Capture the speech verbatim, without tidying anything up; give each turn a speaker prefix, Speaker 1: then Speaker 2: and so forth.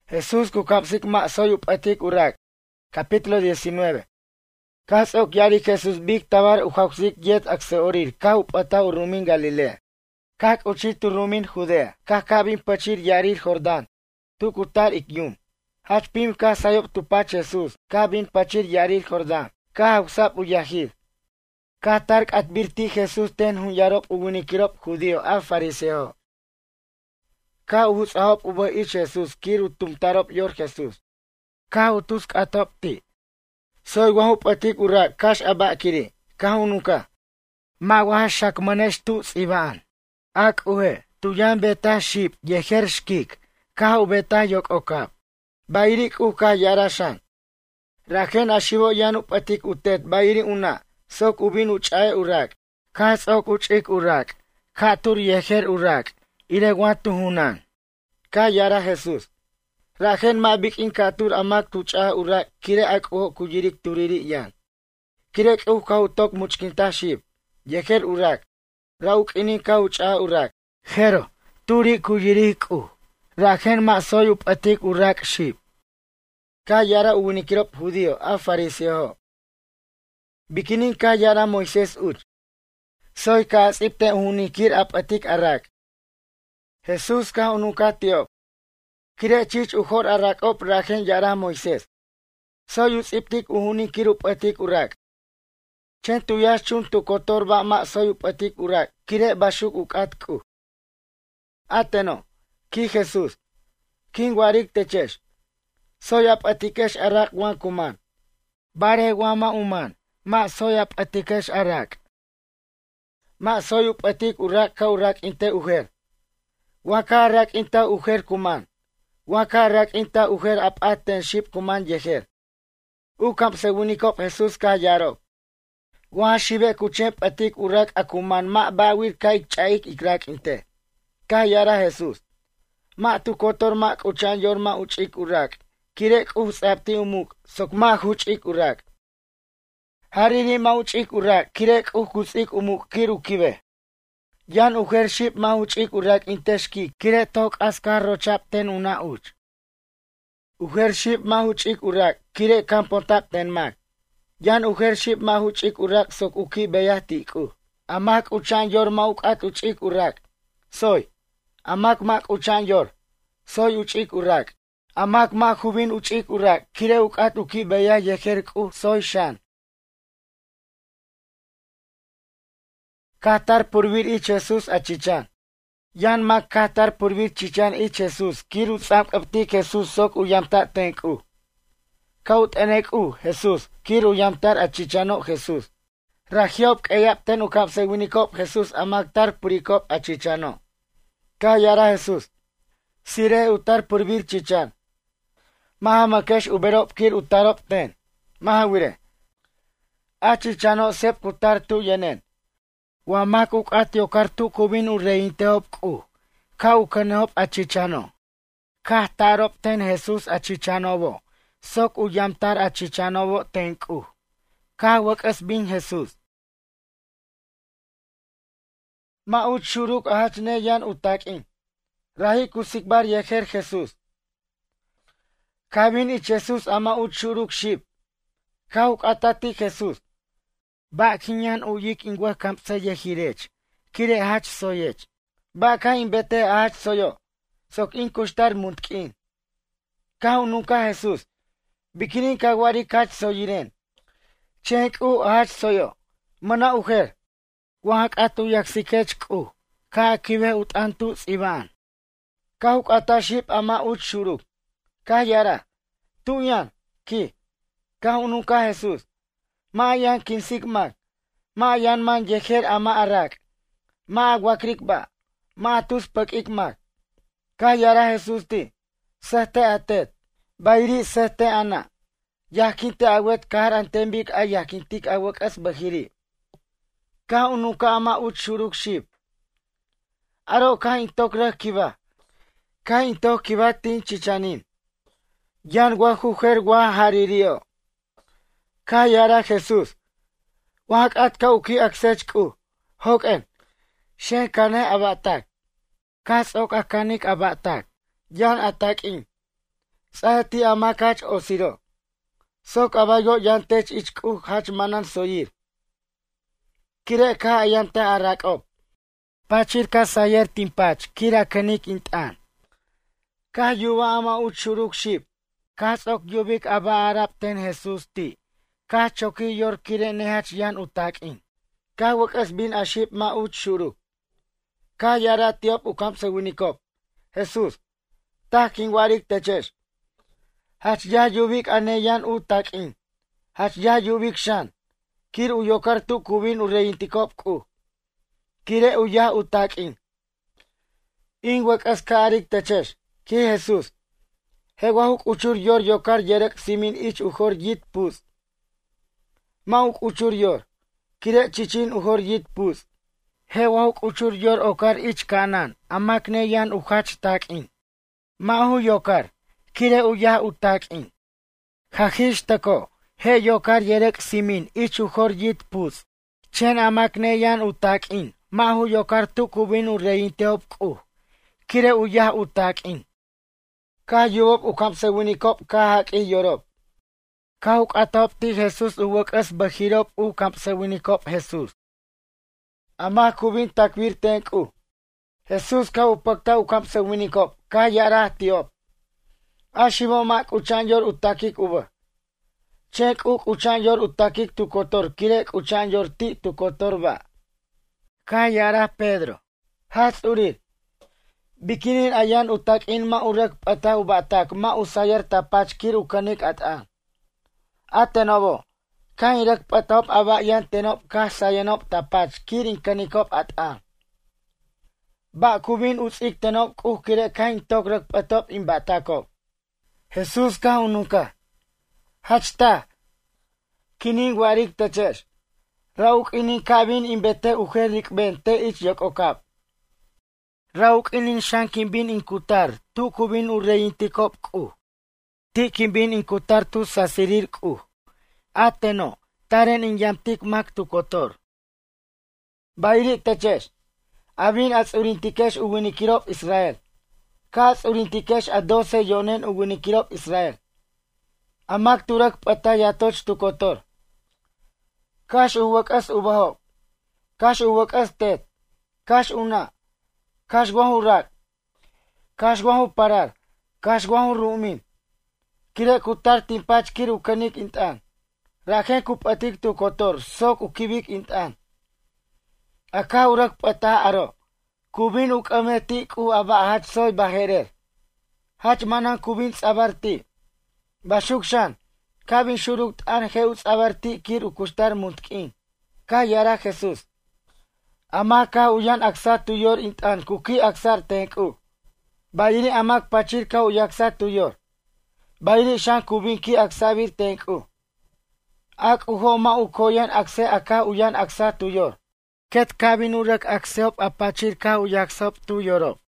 Speaker 1: Jesús kukapsik ma soy upatik urak. Capítulo diecinueve. Kas ok yari Jesús big tabar ujausik yet akseorir ka upata urumin Galilea. Kak uchit urumin Judea. Kak kabin pachir yarir Jordán. Tu kutar ikyum. Hach pim ka sayop tupach Jesús. Kabin pachir yarir Jordán. Ka usap uyahir. Ka tark advirti Jesús ten hun yarop ubunikirop judío a fariseo. Ka uhus ahop uba ich Jesús kiru tumtarop yor Jesús. Ka utusk atop ti. Soy wahup atik urak kash aba kiri. Ka unuka. Ma wahas shakmanesh tu sivan. Ak uhe tuyan beta ship yeher shkik. Ka ubeta yok okap. Bairik uka yarashan. Raken ashivo yanup atik utet bairi una. Sok ubin uchae urak. Ka sok uchik urak. Ka tur yeher urak. Ire watu hunan. Ka yara Jesús. Rajen ma bikin katur amak tucha urak. Kire ak o kujirik turiri yan. Kire ku kau tok muchkinta ship. Yeher urak. Rauk ini kau ucha urak. Hero. Turi kujirik u. Rajen ma soy upatik urak ship. Ka yara unikirop judío a fariseo. Bikinin ka yara Moisés uch. Soy ka asipte unikir apatik arak. Jesús ka unuka tiop. Kire chich ujor arak op rajen yara Moisés. Soy usiptik unikir upatik urak. Chen tuyas chun tu kotor ba ma soy upatik urak. Kire bashuk ukatku. Ateno. Ki Jesús. King warik techesh. Soy apatikesh arak wan kuman. Bare wama uman. Ma soy apatikesh arak. Ma soy upatik urak ka urak inte uher. Waka arak inta uher kuman. Waka arak inta uher apaten ship kuman yeher. Ukam segunikop Jesús ka yarop. Wa shibe kuchep atik urak akuman ma bawir kaik chaik ikrak inte. Ka yara Jesús. Ma tu kotor ma kuchan yor ma uchik urak. Kirek usapti umuk sok ma huchik urak. Hariri ma uchik urak. Kirek ukusik umuk kiru kive. Yan uher ship ma uchik urak inteshki. Kire tok askar rochap ten una uch. Uher ship ma uchik urak. Kire kampotap ten mak. Yan uher ship ma uchik urak sok uki beyatik u. Amak uchan yor ma ukat uchik urak. Soy. Amak mak uchan yor. Soy uchik urak. Amak mak hubin uchik urak. Kire ukat uki beya yeher u soy shan. Katar purvir ich Jesús achichan. Yan mak katar purvir chichan ich Jesús. Kiru tzap apti Jesús sok uyamta tenk u. Kaut enek u Jesús. Kiru yamtar achichano Jesús. Rahiop kayap ten ukap sewinikop Jesús amak tar purikop achichano. Ka yara Jesús. Sire utar purvir chichan. Maha makesh uberop kir utarop ten. Maha wire. Achichano sep kutar tu yenen. Wamak ukat yokar tu kubin ureinte ku. Ka ukanehop achichano. Ka tarop ten Jesús achichanovo. Sok uyamtar achichanovo tenku. Ka wakas bin Jesús. Ma ut shuruk ahachne yan utakin. Rahi kusikbar yeher Jesús. Kabin ich Jesús ama ut shuruk ship. Ka ukatati Jesús. Ba kinyan uyik ingwa kampsa yehirech. Kire hach soyech. Ba ka imbete hach soyo. Sok in kushtar muntkin. Ka unuka Jesús. Bikinin kawari kach soyiren. Chenk u hach soyo. Mana uher. Wahak atu yaksikech ku. Ka kive utantu sivan. Ka ukata ship ama ut shuruk. Ka yara. Tu yan. Ki. Ka unuka Jesús. Ma yan kinsik mak. Ma yan man yeher ama arak. Ma agwakrik ba. Ma tus pakik mak. Ka yara Jesús ti. Sehte atet. Bairi sehte ana. Yakinte awet kahar antembik ay yakintik awak as bahiri. Ka unuka ama ut shuruk ship. Aro ka intok reh kiva. Ka intok kiva tin chichanin. Yan wahuher wa haririo. Ka yara Jesús. Wahak at ka uki aksech ku. Hoken. Shen kane abatak. Kas ok akanik abatak. Yan atakin. Sahti amakach osiro. Sok abayo yantech ichku hach manan soyir. Kire ka ayanta arakop. Pachir ka sayer timpach kira kanik intan. Ka yuwa ama uchuruk ship. Ka sok yubik aba arap ten Jesus ti. Ka choki yor kire nehach yan utakin. Ka wakas bin aship ma uchuruk. Ka yara tiop ukam sewinikop. Jesus. Ta kingwarik techesh. Hach ya yubik ane yan utakin. Hach ya yubik shan. Kir uyokar tu kubin ureintikop ku. Kire uya utakin. In wakas ka arik techesh. Ki Jesus. Hewahuk uchur yor yokar yerek simin ich uhor yit pus. Mauk uchur yor. Kire chichin uhor yit pus. Hewahuk uchur yor okar ich kanan. Amakne yan uhach takin. Mahu yokar. Kire uya utakin. Hahish tako. He yokar yerek simin ich uhor yit pus. Chen amakne yan utakin. Mahu yokar tu kubin ureinte ku. Kire uya utakin. Ka yuop ukam sewinikop ka haki yorop. Ka uk atop ti Jesus uwakas bahirop ukam sewinikop Jesus. Ama kubin takwir tenku. Jesus ka upakta ukam sewinikop ka yarah tiop. Ashimo mak uchan yor utakik uba. Chek uk uchan yor utakik tu kotor kirek uchan yor ti tu kotor ba. Ka yarah Pedro. Hats urir. Bikinin ayan utak in ma urak pata ubatak ma usayar tapach kir ukanik at an. At tenobo, kan irak patop aba yan tenop ka sayanop tapach kir inkanikop at an. Ba kubin usik tenop kuh kire kain tokrak patop in batakop. Jesus ka unuka. Hachta. Kining warik techesh. Rauk inin kabin imbete uherik ben te ich yok okap. Rauk inin shankin bin inkutar, tu kubin ureintikop ku. Ti kimbin inkutar tu sasirir ku. Ateno, taren in yamtik mak tu kotor. Bayri techesh. Abin as urintikesh uwinikirop Israel. Kas urintikesh a doce yonen uwinikirop Israel. Amak turak patayatoch tu kotor. Kash uwakas ubahop. Kash uwakas tet. Kash una. Kash guahu rak. Kash guahu parar. Kash guahu rumin. Kire kutar timpach kir ukanik intan. Rakhen kupatik tu kotor. Sok ukibik intan. Aka urak pata aro. Kubin ukameti ku aba hach soy baherer. Hach manan kubin sabarti. Bashukshan. Kabin shuruk an heus abarti kir ukustar muntkin. Ka yara Jesus. Ama ka uyan aksa tuyor intan kuki aksar tenku. Bayini amak pachir ka uyaksa tuyor. Bayini shan kubin ki aksabir tenku. Ak uho ma ukoyan akse aka uyan aksa tuyor. Ket kabin urak akseop apachir ka uyaksop tuyorop.